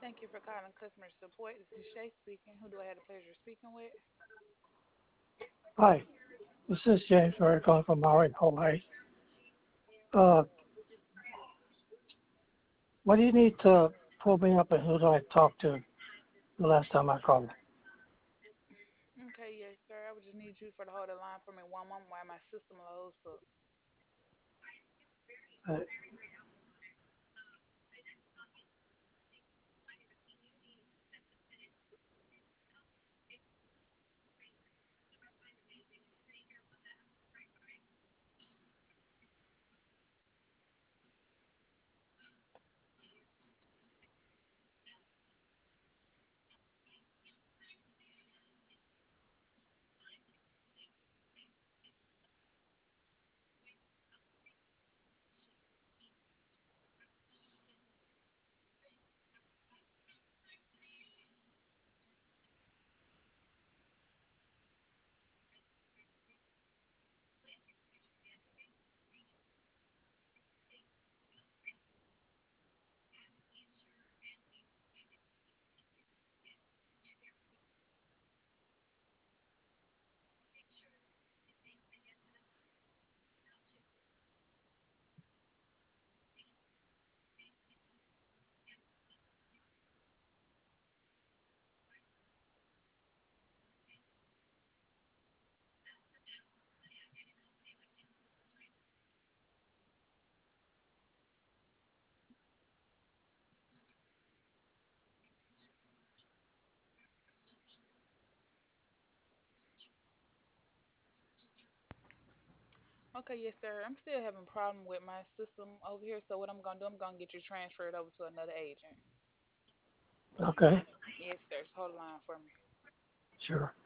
Thank you for calling customer support. This is Shay speaking. Who do I have the pleasure of speaking with? Hi, this is James Murray calling from Maui, Hawaii. Uh, what do you need to pull me up and who do I talk to the last time I called? Okay, yes, sir. I would just need you for the hold the line for me one moment while my system loads up. Uh, Okay, yes, sir. I'm still having problem with my system over here. So what I'm gonna do, I'm gonna get you transferred over to another agent. okay, Yes, sir. Just hold the line for me. sure.